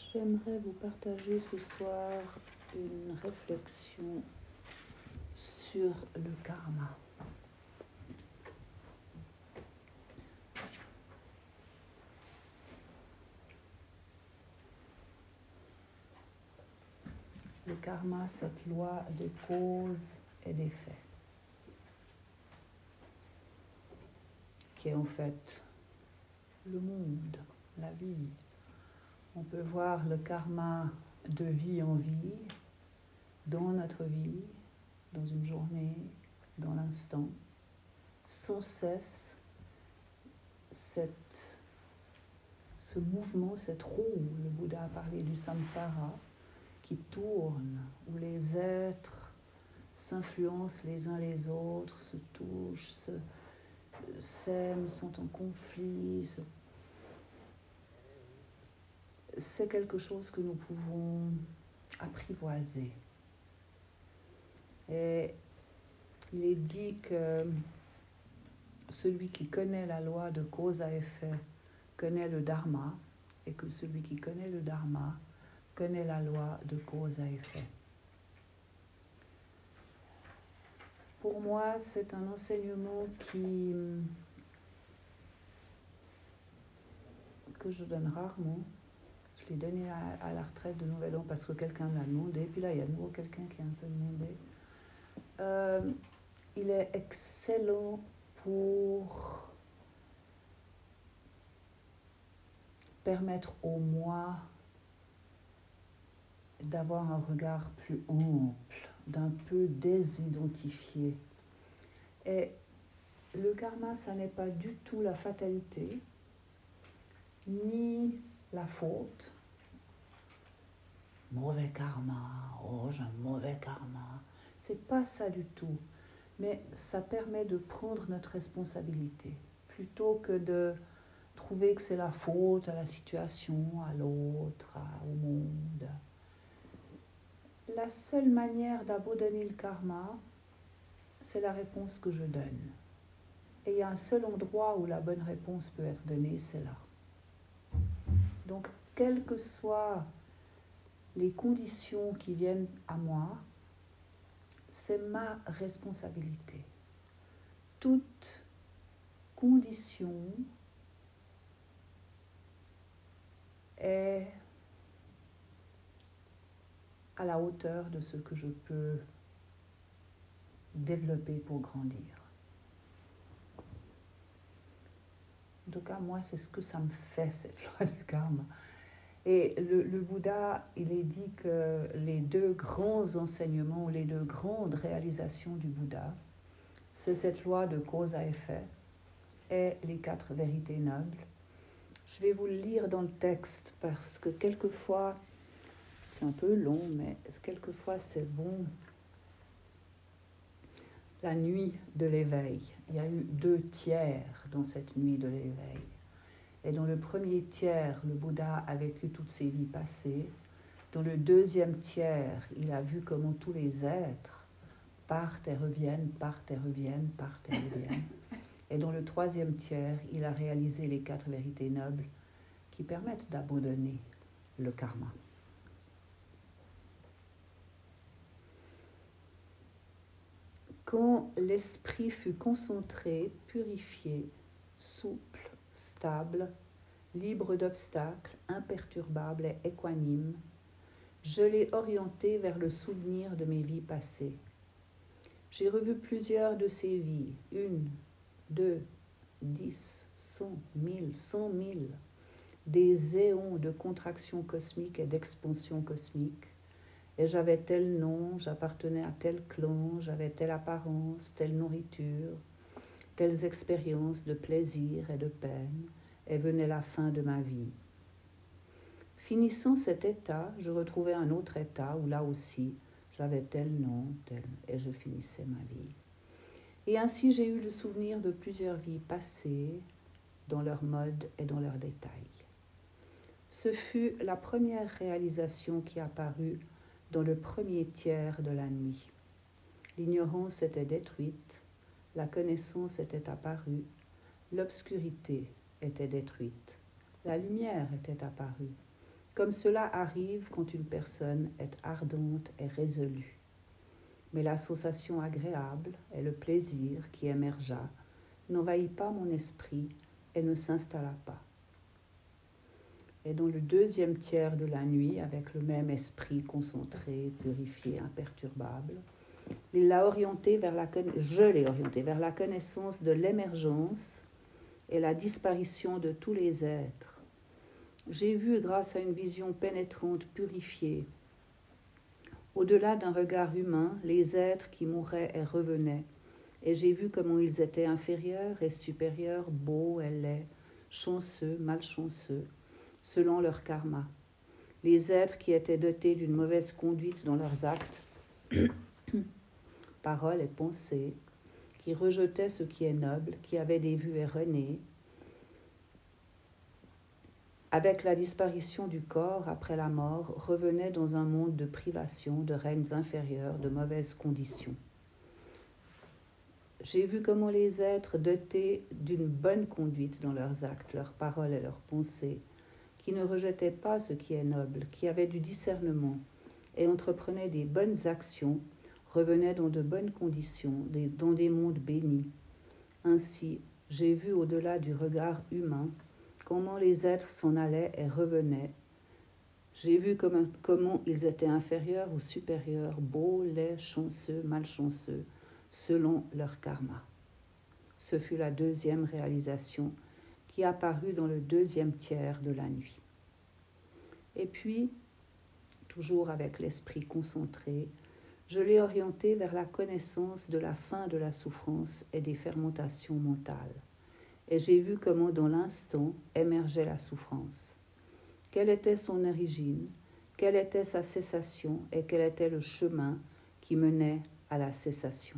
J'aimerais vous partager ce soir une réflexion sur le karma. Le karma, cette loi de cause et d'effet, qui est en fait le monde, la vie. On peut voir le karma de vie en vie, dans notre vie, dans une journée, dans l'instant, sans cesse, ce mouvement, cette roue, le Bouddha a parlé du samsara, qui tourne, où les êtres s'influencent les uns les autres, se touchent, s'aiment, sont en conflit. C'est quelque chose que nous pouvons apprivoiser. Et il est dit que celui qui connaît la loi de cause à effet connaît le dharma, et que celui qui connaît le dharma connaît la loi de cause à effet. Pour moi, c'est un enseignement que je donne rarement. Je l'ai donné à la retraite de Nouvel An parce que quelqu'un me l'a demandé. Puis là, il y a de nouveau quelqu'un qui a un peu demandé. Il est excellent pour permettre au moi d'avoir un regard plus ample, d'un peu désidentifié. Et le karma, ça n'est pas du tout la fatalité, ni la faute. Mauvais karma, oh j'ai un mauvais karma. C'est pas ça du tout. Mais ça permet de prendre notre responsabilité, plutôt que de trouver que c'est la faute à la situation, à l'autre, au monde. La seule manière d'abandonner le karma, c'est la réponse que je donne. Et il y a un seul endroit où la bonne réponse peut être donnée, c'est là. Donc, quelles que soient les conditions qui viennent à moi, c'est ma responsabilité. Toute condition est à la hauteur de ce que je peux développer pour grandir. En tout cas, moi, c'est ce que ça me fait, cette loi du karma. Et le Bouddha, il est dit que les deux grands enseignements, les deux grandes réalisations du Bouddha, c'est cette loi de cause à effet et les 4 vérités nobles. Je vais vous le lire dans le texte parce que quelquefois, c'est un peu long, mais quelquefois c'est bon. La nuit de l'éveil. Il y a eu 2 tiers dans cette nuit de l'éveil. Et dans le premier tiers, le Bouddha a vécu toutes ses vies passées. Dans le deuxième tiers, il a vu comment tous les êtres partent et reviennent, partent et reviennent, partent et reviennent. Et dans le troisième tiers, il a réalisé les 4 vérités nobles qui permettent d'abandonner le karma. Quand l'esprit fut concentré, purifié, souple, stable, libre d'obstacles, imperturbable et équanime, je l'ai orienté vers le souvenir de mes vies passées. J'ai revu plusieurs de ces vies, 1, 2, 10, 100, 1000, 100 000, des éons de contraction cosmique et d'expansion cosmique. Et j'avais tel nom, j'appartenais à tel clan, j'avais telle apparence, telle nourriture, telles expériences de plaisir et de peine, et venait la fin de ma vie. Finissant cet état, je retrouvais un autre état où là aussi, j'avais tel nom, tel, et je finissais ma vie. Et ainsi j'ai eu le souvenir de plusieurs vies passées, dans leur mode et dans leurs détails. Ce fut la première réalisation qui apparut dans le premier tiers de la nuit. L'ignorance était détruite, la connaissance était apparue, l'obscurité était détruite, la lumière était apparue, comme cela arrive quand une personne est ardente et résolue. Mais la sensation agréable et le plaisir qui émergea n'envahit pas mon esprit et ne s'installa pas. Et dans le deuxième tiers de la nuit, avec le même esprit concentré, purifié, imperturbable, je l'ai orienté vers la connaissance de l'émergence et la disparition de tous les êtres. J'ai vu, grâce à une vision pénétrante, purifiée, au-delà d'un regard humain, les êtres qui mouraient et revenaient, et j'ai vu comment ils étaient inférieurs et supérieurs, beaux et laids, chanceux, malchanceux, selon leur karma. Les êtres qui étaient dotés d'une mauvaise conduite dans leurs actes, paroles et pensées, qui rejetaient ce qui est noble, qui avaient des vues erronées. Avec la disparition du corps après la mort, revenaient dans un monde de privation, de règnes inférieurs, de mauvaises conditions. J'ai vu comment les êtres dotés d'une bonne conduite dans leurs actes, leurs paroles et leurs pensées, qui ne rejetaient pas ce qui est noble, qui avaient du discernement et entreprenaient des bonnes actions, revenaient dans de bonnes conditions, dans des mondes bénis. Ainsi, j'ai vu au-delà du regard humain comment les êtres s'en allaient et revenaient. J'ai vu comment ils étaient inférieurs ou supérieurs, beaux, laids, chanceux, malchanceux, selon leur karma. Ce fut la deuxième réalisation qui apparut dans le deuxième tiers de la nuit. Et puis, toujours avec l'esprit concentré, je l'ai orienté vers la connaissance de la fin de la souffrance et des fermentations mentales. Et j'ai vu comment dans l'instant émergeait la souffrance. Quelle était son origine, quelle était sa cessation et quel était le chemin qui menait à la cessation.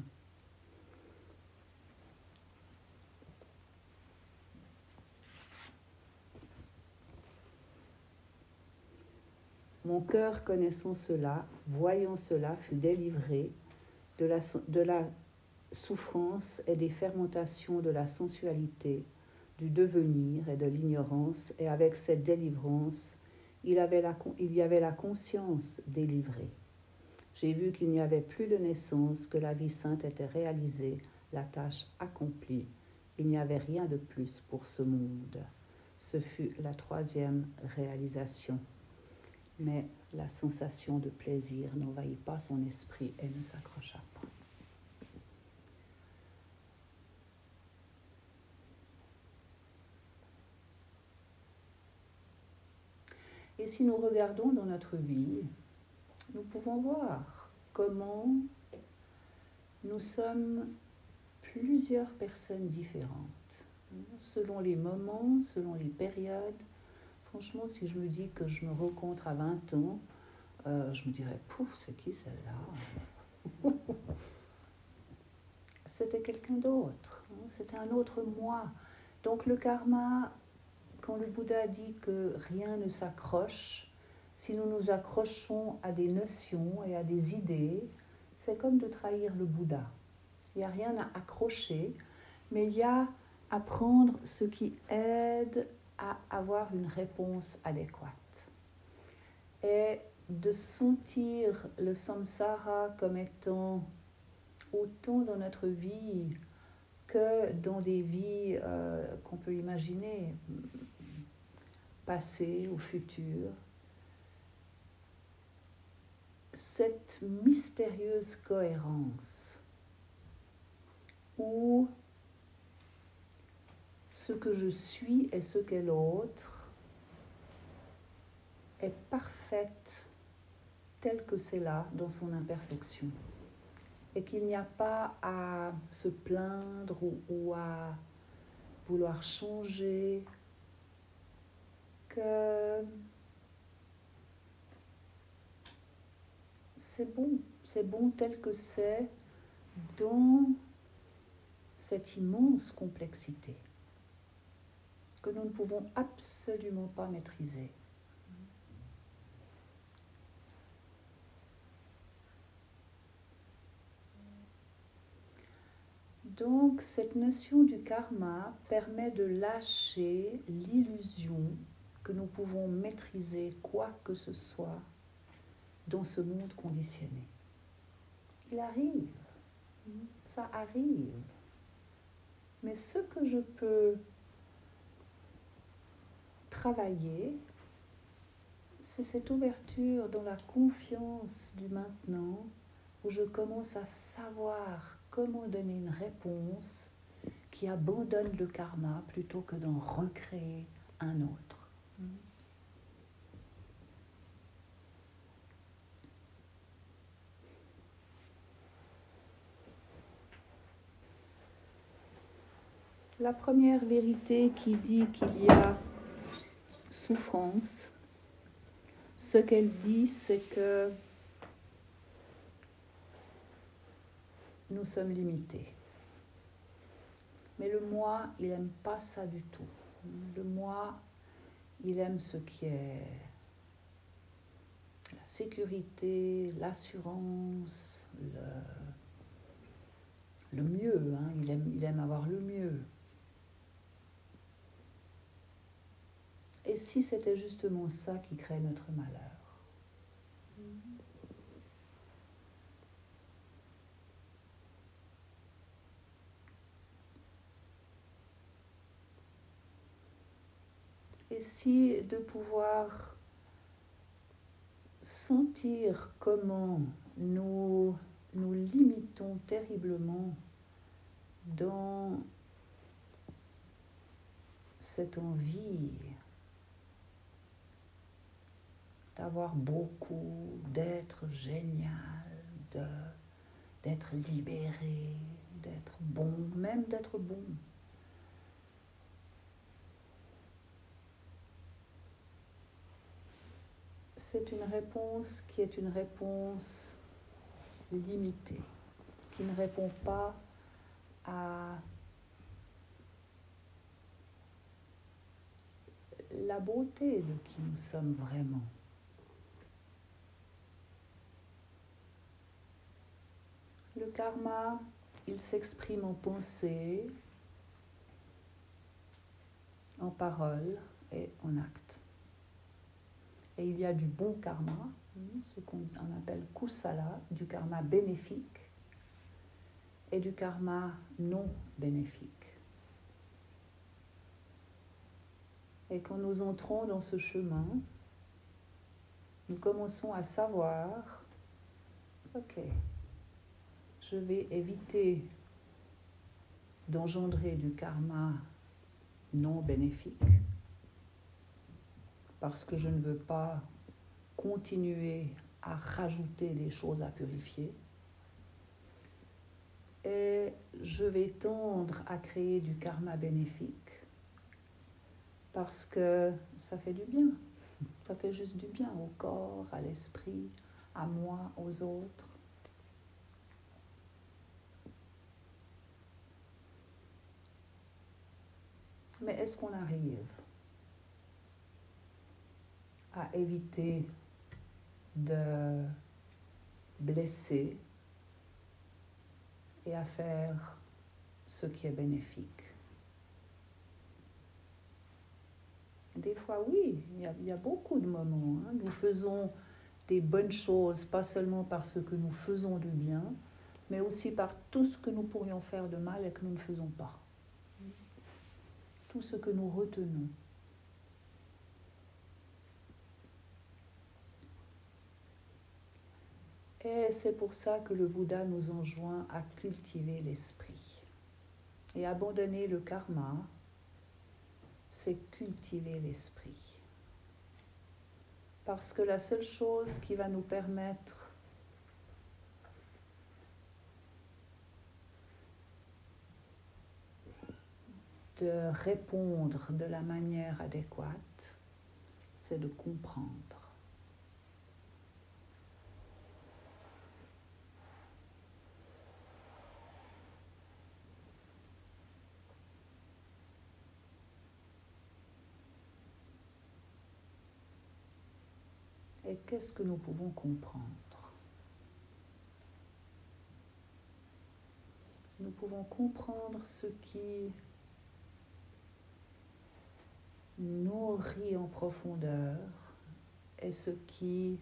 Mon cœur connaissant cela, voyant cela, fut délivré de la souffrance et des fermentations de la sensualité, du devenir et de l'ignorance, et avec cette délivrance, il y avait la conscience délivrée. J'ai vu qu'il n'y avait plus de naissance, que la vie sainte était réalisée, la tâche accomplie. Il n'y avait rien de plus pour ce monde. Ce fut la troisième réalisation. Mais la sensation de plaisir n'envahit pas son esprit et ne s'accrocha pas. Et si nous regardons dans notre vie, nous pouvons voir comment nous sommes plusieurs personnes différentes, selon les moments, selon les périodes. Franchement, si je me dis que je me rencontre à 20 ans, je me dirais, pouf, c'est qui celle-là? C'était quelqu'un d'autre, c'était un autre moi. Donc le karma, quand le Bouddha dit que rien ne s'accroche, si nous nous accrochons à des notions et à des idées, c'est comme de trahir le Bouddha. Il n'y a rien à accrocher, mais il y a à prendre ce qui aide à avoir une réponse adéquate. Et de sentir le samsara comme étant autant dans notre vie que dans des vies qu'on peut imaginer, passées ou futures. Cette mystérieuse cohérence où ce que je suis et ce qu'est l'autre est parfaite telle que c'est là dans son imperfection. Et qu'il n'y a pas à se plaindre ou à vouloir changer, que c'est bon tel que c'est dans cette immense complexité que nous ne pouvons absolument pas maîtriser. Donc, cette notion du karma permet de lâcher l'illusion que nous pouvons maîtriser quoi que ce soit dans ce monde conditionné. Il arrive, ça arrive. Mais ce que je peux travailler, c'est cette ouverture dans la confiance du maintenant, où je commence à savoir comment donner une réponse qui abandonne le karma plutôt que d'en recréer un autre. La première vérité qui dit qu'il y a souffrance, ce qu'elle dit, c'est que nous sommes limités. Mais le moi, il n'aime pas ça du tout. Le moi, il aime ce qui est la sécurité, l'assurance, le mieux. Il aime avoir le mieux. Et si c'était justement ça qui crée notre malheur? Et si de pouvoir sentir comment nous limitons terriblement dans cette envie d'avoir beaucoup, d'être génial, d'être libéré, d'être bon, même d'être bon. C'est une réponse qui est une réponse limitée, qui ne répond pas à la beauté de qui nous sommes vraiment. Le karma, il s'exprime en pensée, en parole et en acte. Et il y a du bon karma, ce qu'on appelle kusala, du karma bénéfique et du karma non bénéfique. Et quand nous entrons dans ce chemin, nous commençons à savoir, ok, je vais éviter d'engendrer du karma non bénéfique parce que je ne veux pas continuer à rajouter des choses à purifier. Et je vais tendre à créer du karma bénéfique parce que ça fait du bien. Ça fait juste du bien au corps, à l'esprit, à moi, aux autres. Mais est-ce qu'on arrive à éviter de blesser et à faire ce qui est bénéfique? Des fois, oui, il y a beaucoup de moments. Nous faisons des bonnes choses, pas seulement parce que nous faisons du bien, mais aussi par tout ce que nous pourrions faire de mal et que nous ne faisons pas. Tout ce que nous retenons. Et c'est pour ça que le Bouddha nous enjoint à cultiver l'esprit. Et abandonner le karma, c'est cultiver l'esprit. Parce que la seule chose qui va nous permettre de répondre de la manière adéquate, c'est de comprendre. Et qu'est-ce que nous pouvons comprendre? Nous pouvons comprendre ce qui nourrit en profondeur et ce qui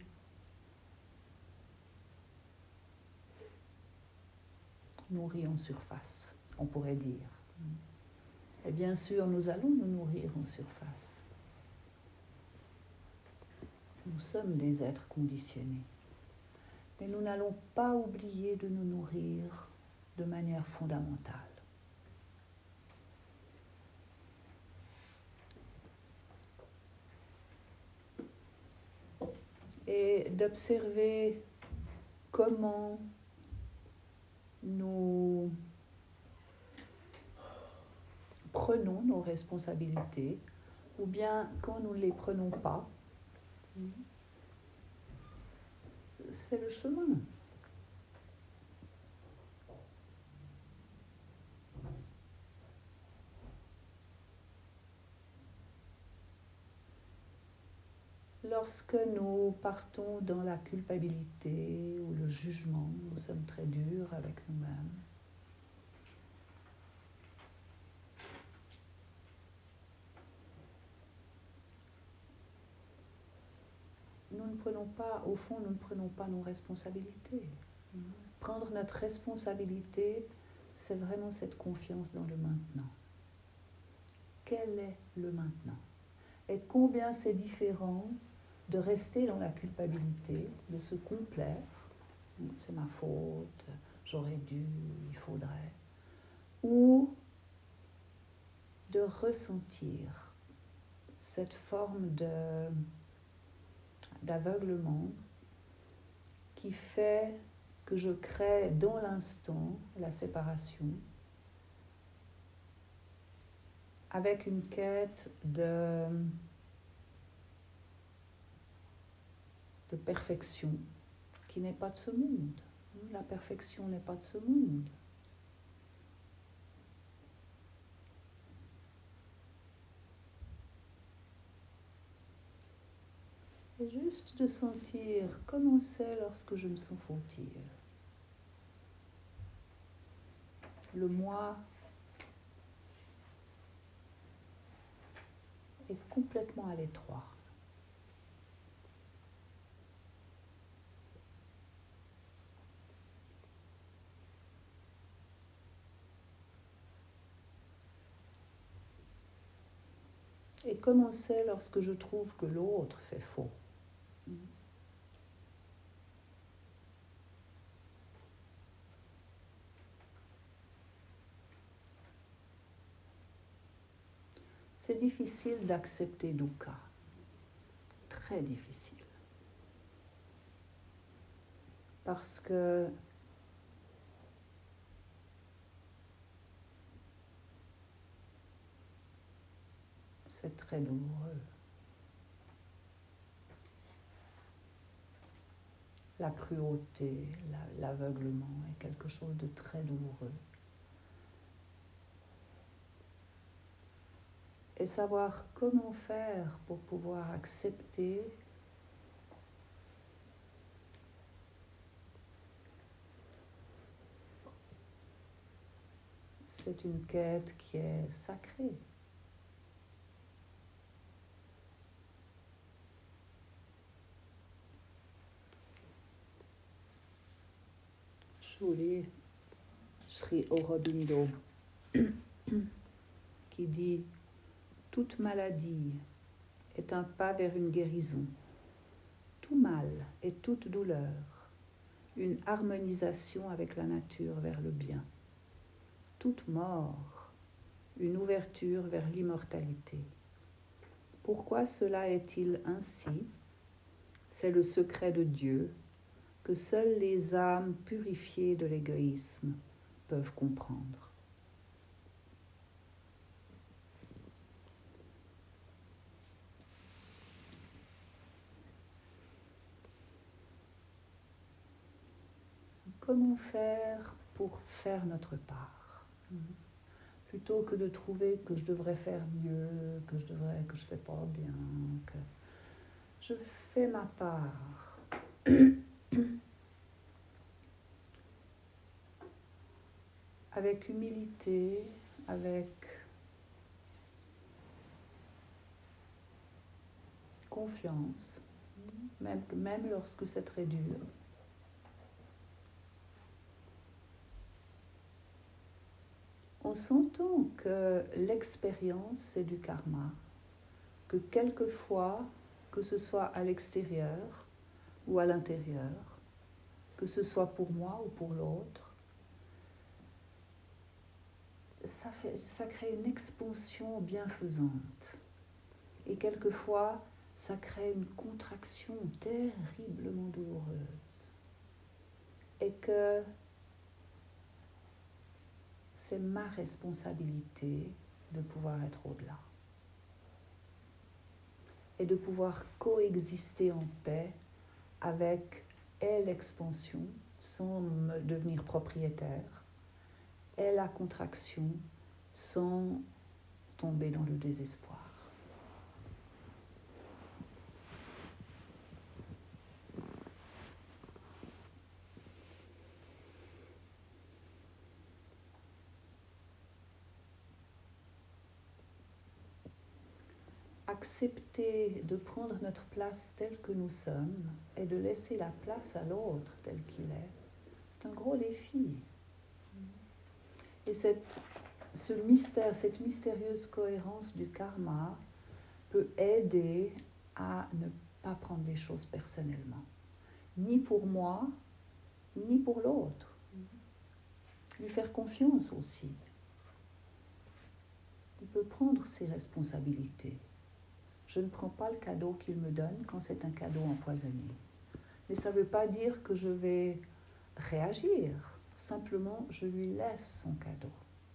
nourrit en surface, on pourrait dire. Et bien sûr, nous allons nous nourrir en surface. Nous sommes des êtres conditionnés. Mais nous n'allons pas oublier de nous nourrir de manière fondamentale. Et d'observer comment nous prenons nos responsabilités, ou bien quand nous ne les prenons pas, c'est le chemin. Lorsque nous partons dans la culpabilité ou le jugement, nous sommes très durs avec nous-mêmes. Nous ne prenons pas, au fond, nous ne prenons pas nos responsabilités. Prendre notre responsabilité, c'est vraiment cette confiance dans le maintenant. Quel est le maintenant? Et combien c'est différent de rester dans la culpabilité, de se complaire, c'est ma faute, j'aurais dû, il faudrait, ou de ressentir cette forme d'aveuglement qui fait que je crée dans l'instant la séparation avec une quête de perfection qui n'est pas de ce monde. La perfection n'est pas de ce monde. Et juste de sentir comment c'est lorsque je me sens fautive. Le moi est complètement à l'étroit. Et comment c'est lorsque je trouve que l'autre fait faux? C'est difficile d'accepter dukkha, très difficile. Parce que c'est très douloureux. La cruauté, l'aveuglement est quelque chose de très douloureux. Et savoir comment faire pour pouvoir accepter c'est une quête qui est sacrée. Je vous lis Sri Aurobindo qui dit « Toute maladie est un pas vers une guérison, tout mal et toute douleur, une harmonisation avec la nature vers le bien, toute mort, une ouverture vers l'immortalité. Pourquoi cela est-il ainsi? C'est le secret de Dieu que seules les âmes purifiées de l'égoïsme peuvent comprendre. » Comment faire pour faire notre part? Plutôt que de trouver que je devrais faire mieux, que je ne fais pas bien, que je fais ma part. Avec humilité, avec confiance, même lorsque c'est très dur. En sentant que l'expérience, c'est du karma, que quelquefois, que ce soit à l'extérieur ou à l'intérieur, que ce soit pour moi ou pour l'autre, ça crée une expansion bienfaisante. Et quelquefois, ça crée une contraction terriblement douloureuse. Et que c'est ma responsabilité de pouvoir être au-delà. Et de pouvoir coexister en paix avec l'expansion sans me devenir propriétaire et la contraction sans tomber dans le désespoir. Accepter de prendre notre place telle que nous sommes et de laisser la place à l'autre tel qu'il est, c'est un gros défi. Et cette mystérieuse cohérence du karma peut aider à ne pas prendre les choses personnellement, ni pour moi, ni pour l'autre. Lui faire confiance aussi. Il peut prendre ses responsabilités. Je ne prends pas le cadeau qu'il me donne quand c'est un cadeau empoisonné. Mais ça ne veut pas dire que je vais réagir. Simplement, je lui laisse son cadeau.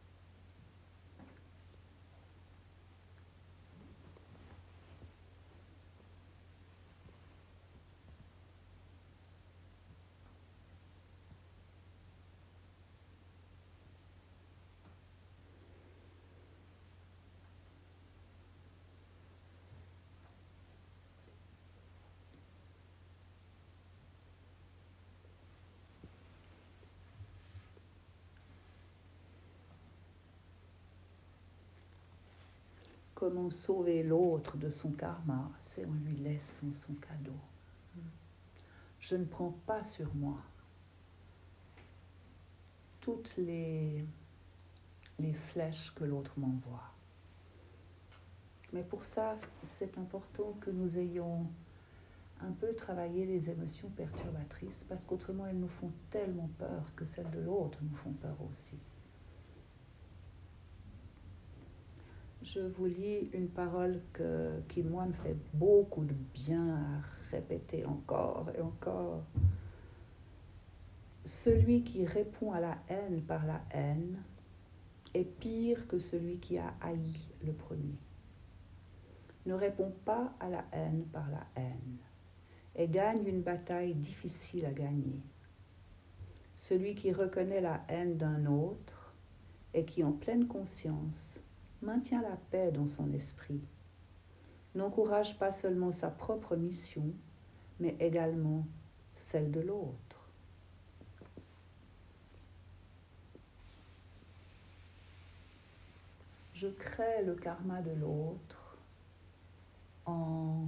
Comment sauver l'autre de son karma, c'est en lui laissant son cadeau. Je ne prends pas sur moi toutes les flèches que l'autre m'envoie. Mais pour ça, c'est important que nous ayons un peu travaillé les émotions perturbatrices, parce qu'autrement elles nous font tellement peur que celles de l'autre nous font peur aussi. Je vous lis une parole qui, moi, me fait beaucoup de bien à répéter encore et encore. Celui qui répond à la haine par la haine est pire que celui qui a haï le premier. Ne réponds pas à la haine par la haine et gagne une bataille difficile à gagner. Celui qui reconnaît la haine d'un autre et qui, en pleine conscience, maintient la paix dans son esprit, n'encourage pas seulement sa propre mission, mais également celle de l'autre. Je crée le karma de l'autre en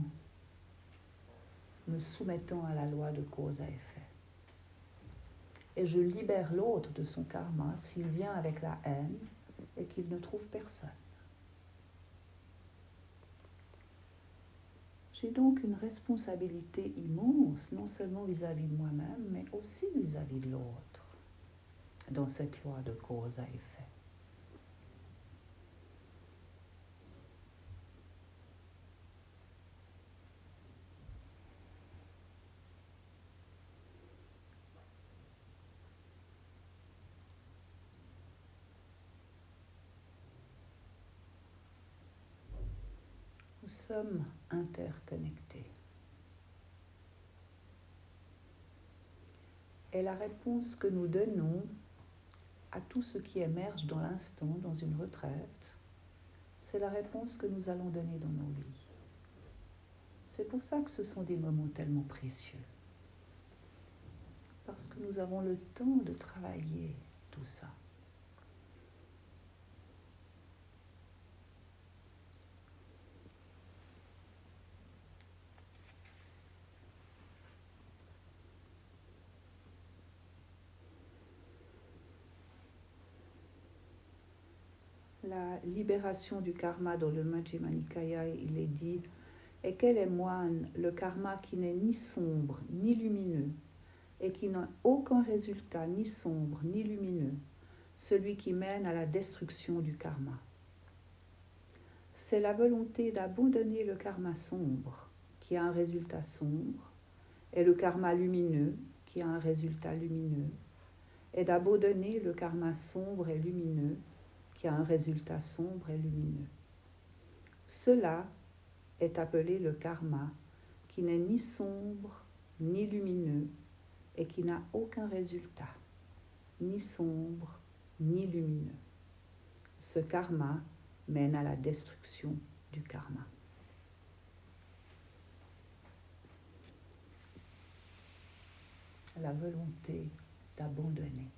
me soumettant à la loi de cause à effet. Et je libère l'autre de son karma s'il vient avec la haine et qu'il ne trouve personne. J'ai donc une responsabilité immense, non seulement vis-à-vis de moi-même, mais aussi vis-à-vis de l'autre, dans cette loi de cause à effet. Nous sommes interconnectés. Et la réponse que nous donnons à tout ce qui émerge dans l'instant, dans une retraite, c'est la réponse que nous allons donner dans nos vies. C'est pour ça que ce sont des moments tellement précieux. Parce que nous avons le temps de travailler tout ça. la libération du karma dans le Majjhima Nikaya, il est dit « Et quel est moine le karma qui n'est ni sombre ni lumineux, et qui n'a aucun résultat ni sombre ni lumineux, celui qui mène à la destruction du karma. C'est la volonté d'abandonner le karma sombre qui a un résultat sombre, et le karma lumineux qui a un résultat lumineux, et d'abandonner le karma sombre et lumineux qui a un résultat sombre et lumineux. Cela est appelé le karma qui n'est ni sombre ni lumineux et qui n'a aucun résultat, ni sombre ni lumineux. Ce karma mène à la destruction du karma. La volonté d'abandonner.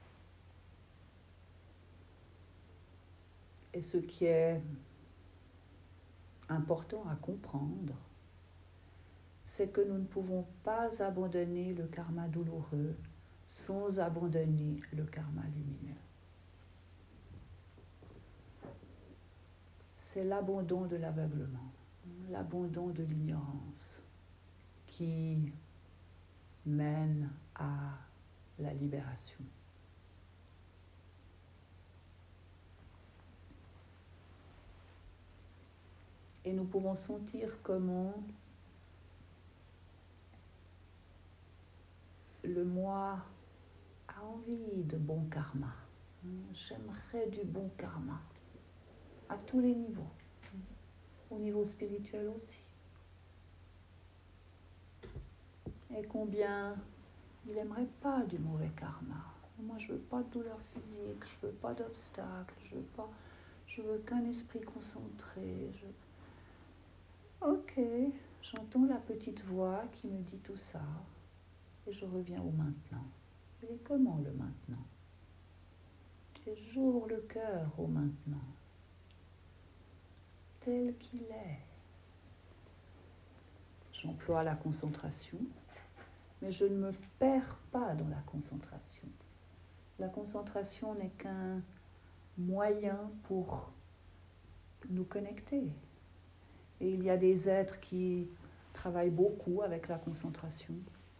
Et ce qui est important à comprendre, c'est que nous ne pouvons pas abandonner le karma douloureux sans abandonner le karma lumineux. C'est l'abandon de l'aveuglement, l'abandon de l'ignorance qui mène à la libération. Et nous pouvons sentir comment le moi a envie de bon karma. J'aimerais du bon karma à tous les niveaux, au niveau spirituel aussi. Et combien il n'aimerait pas du mauvais karma. Moi, je ne veux pas de douleur physique, je ne veux pas d'obstacles, je veux qu'un esprit concentré. Ok, j'entends la petite voix qui me dit tout ça et je reviens au maintenant. Il est comment le maintenant? Et j'ouvre le cœur au maintenant, tel qu'il est. J'emploie la concentration, mais je ne me perds pas dans la concentration. La concentration n'est qu'un moyen pour nous connecter. Et il y a des êtres qui travaillent beaucoup avec la concentration,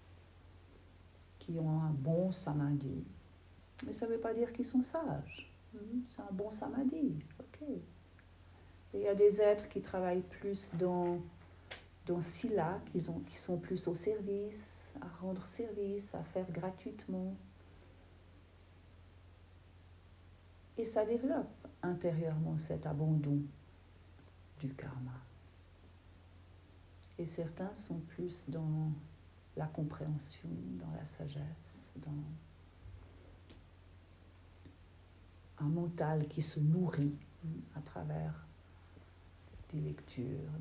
qui ont un bon samadhi. Mais ça ne veut pas dire qu'ils sont sages. C'est un bon samadhi. Ok. Et il y a des êtres qui travaillent plus dans Sila, qui sont plus au service, à rendre service, à faire gratuitement. Et ça développe intérieurement cet abandon du karma. Et certains sont plus dans la compréhension, dans la sagesse, dans un mental qui se nourrit à travers des lectures,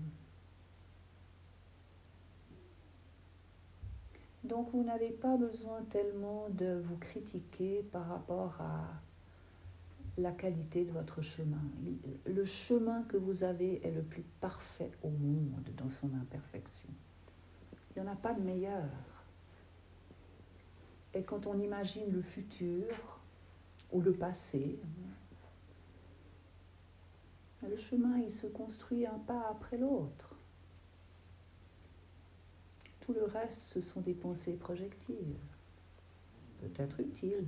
Donc vous n'avez pas besoin tellement de vous critiquer par rapport à la qualité de votre chemin. Le chemin que vous avez est le plus parfait au monde dans son imperfection. Il n'y en a pas de meilleur. Et quand on imagine le futur ou le passé, le chemin, il se construit un pas après l'autre. Tout le reste, ce sont des pensées projectives, peut-être utiles.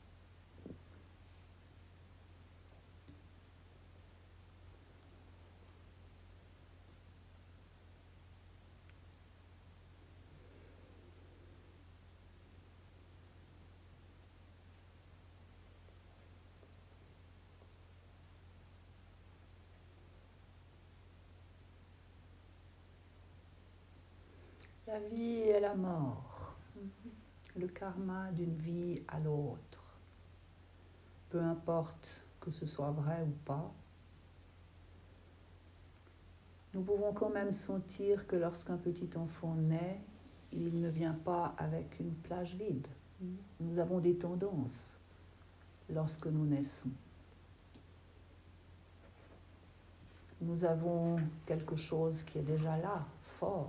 La vie et la mort, le karma d'une vie à l'autre, peu importe que ce soit vrai ou pas, nous pouvons quand même sentir que lorsqu'un petit enfant naît, il ne vient pas avec une plage vide. Nous avons des tendances lorsque nous naissons. Nous avons quelque chose qui est déjà là, fort.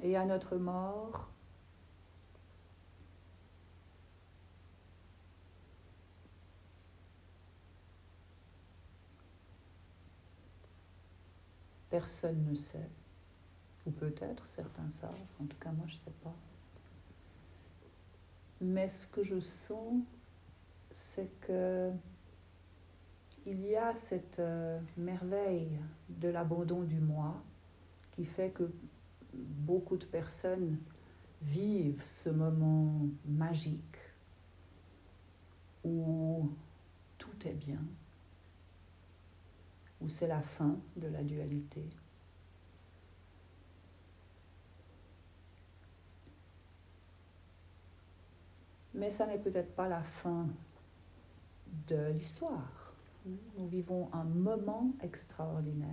Et à notre mort, personne ne sait, ou peut-être certains savent, en tout cas moi je ne sais pas. Mais ce que je sens, c'est que il y a cette merveille de l'abandon du moi qui fait que beaucoup de personnes vivent ce moment magique où tout est bien, où c'est la fin de la dualité. Mais ça n'est peut-être pas la fin de l'histoire. Nous vivons un moment extraordinaire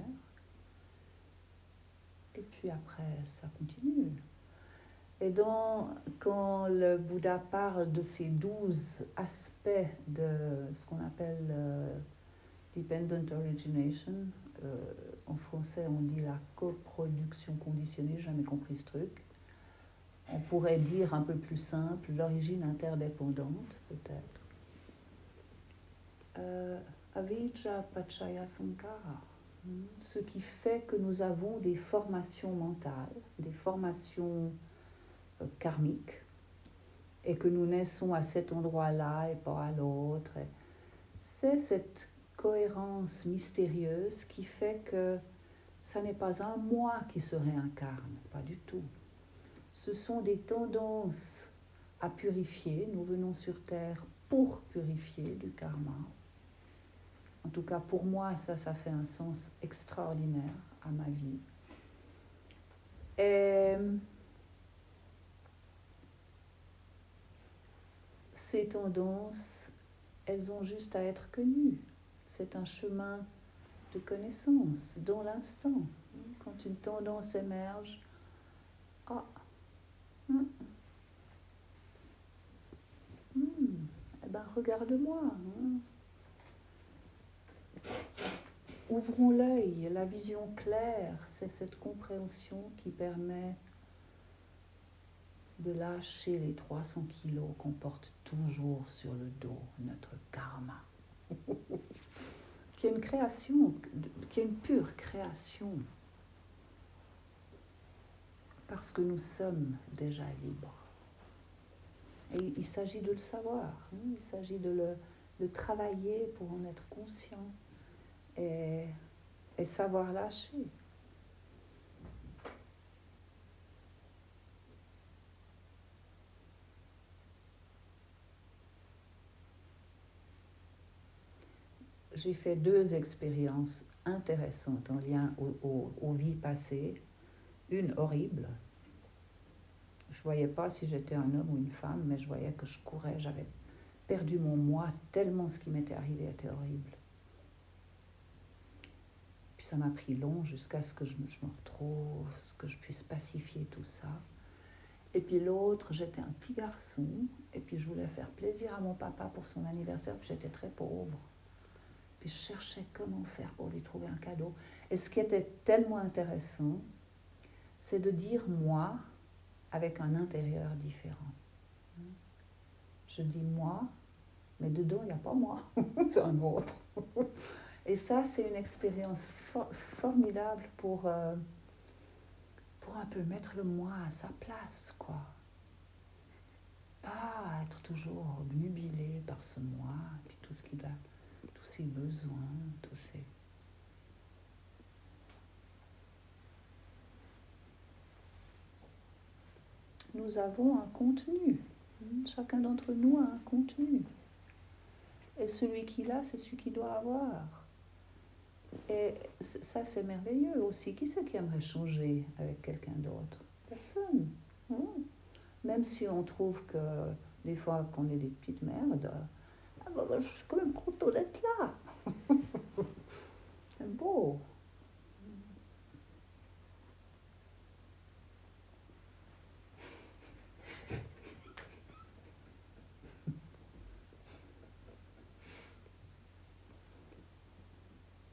et puis après ça continue. Et donc, quand le Bouddha parle de ces 12 aspects de ce qu'on appelle dependent origination, en français on dit la coproduction conditionnée, j'ai jamais compris ce truc. On pourrait dire un peu plus simple, l'origine interdépendante, peut-être. Avijja Paccaya Sankara, ce qui fait que nous avons des formations mentales, des formations karmiques, et que nous naissons à cet endroit-là et pas à l'autre. C'est cette cohérence mystérieuse qui fait que ça n'est pas un moi qui se réincarne, pas du tout. Ce sont des tendances à purifier. Nous venons sur Terre pour purifier du karma. En tout cas, pour moi, ça fait un sens extraordinaire à ma vie. Et ces tendances, elles ont juste à être connues. C'est un chemin de connaissance dans l'instant. Quand une tendance émerge, eh ben regarde-moi. Ouvrons l'œil, la vision claire, c'est cette compréhension qui permet de lâcher les 300 kilos qu'on porte toujours sur le dos, notre karma, qui est une création, qui est une pure création, parce que nous sommes déjà libres. Et il s'agit de le savoir, il s'agit de le travailler pour en être conscient et savoir lâcher. J'ai fait 2 expériences intéressantes en lien aux vies passées. Une horrible. Je ne voyais pas si j'étais un homme ou une femme, mais je voyais que je courais, j'avais perdu mon moi, tellement ce qui m'était arrivé était horrible. Puis ça m'a pris long jusqu'à ce que je me retrouve, ce que je puisse pacifier tout ça. Et puis l'autre, j'étais un petit garçon, et puis je voulais faire plaisir à mon papa pour son anniversaire, puis j'étais très pauvre. Puis je cherchais comment faire pour lui trouver un cadeau. Et ce qui était tellement intéressant, c'est de dire moi avec un intérieur différent. Je dis moi, mais dedans, il n'y a pas moi, c'est un autre. Et ça, c'est une expérience formidable pour un peu mettre le moi à sa place, quoi. Pas être toujours obnubilé par ce moi, puis tout ce qu'il a, tous ses besoins, tous ses... Nous avons un contenu. Chacun d'entre nous a un contenu. Et celui qu'il a, c'est celui qu'il doit avoir. Et ça, c'est merveilleux aussi. Qui c'est qui aimerait changer avec quelqu'un d'autre? Personne. Même si on trouve que des fois qu'on est des petites merdes, je suis quand même content d'être là. C'est beau.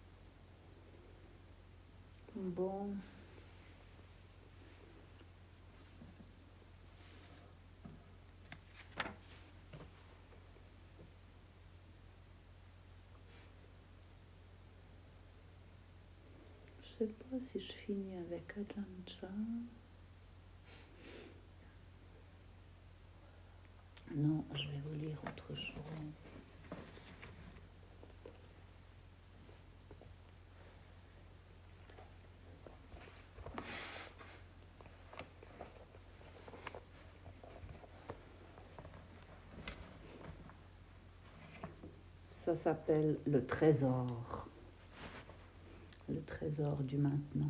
Bon. sais pas si je finis avec Atlanta. Non, je vais vous lire autre chose. Ça s'appelle le trésor du maintenant.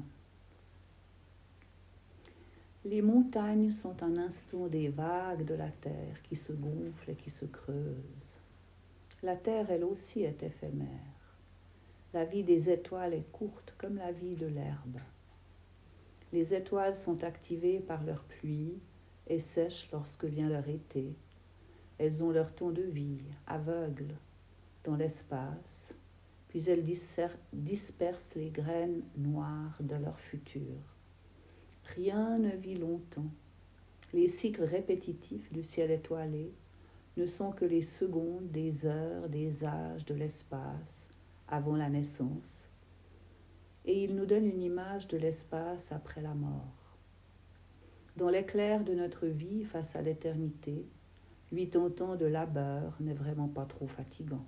Les montagnes sont un instant des vagues de la terre qui se gonflent et qui se creusent. La terre, elle aussi, est éphémère. La vie des étoiles est courte comme la vie de l'herbe. Les étoiles sont activées par leur pluie et sèchent lorsque vient leur été. Elles ont leur temps de vie, aveugles, dans l'espace, puis elles dispersent les graines noires de leur futur. Rien ne vit longtemps. Les cycles répétitifs du ciel étoilé ne sont que les secondes des heures, des âges de l'espace avant la naissance, et ils nous donnent une image de l'espace après la mort. Dans l'éclair de notre vie face à l'éternité, 80 ans de labeur n'est vraiment pas trop fatigant.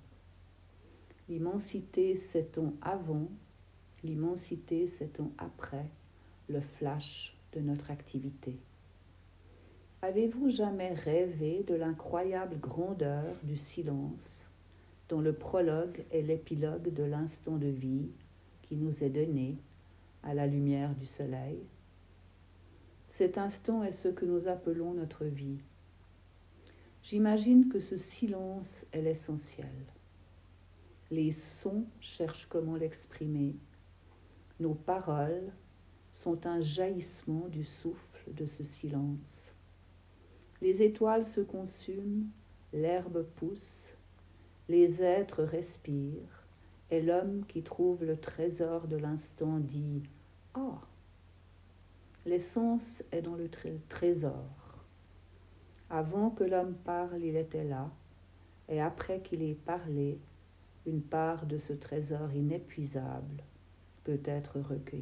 L'immensité s'étend avant, l'immensité s'étend après le flash de notre activité. Avez-vous jamais rêvé de l'incroyable grandeur du silence dont le prologue est l'épilogue de l'instant de vie qui nous est donné à la lumière du soleil? Cet instant est ce que nous appelons notre vie. J'imagine que ce silence est l'essentiel. Les sons cherchent comment l'exprimer. Nos paroles sont un jaillissement du souffle de ce silence. Les étoiles se consument, l'herbe pousse, les êtres respirent, et l'homme qui trouve le trésor de l'instant dit « Ah !» L'essence est dans le trésor. Avant que l'homme parle, il était là, et après qu'il ait parlé, une part de ce trésor inépuisable peut être recueillie.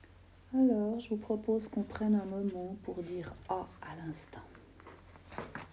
Alors, je vous propose qu'on prenne un moment pour dire « Ah » à l'instant.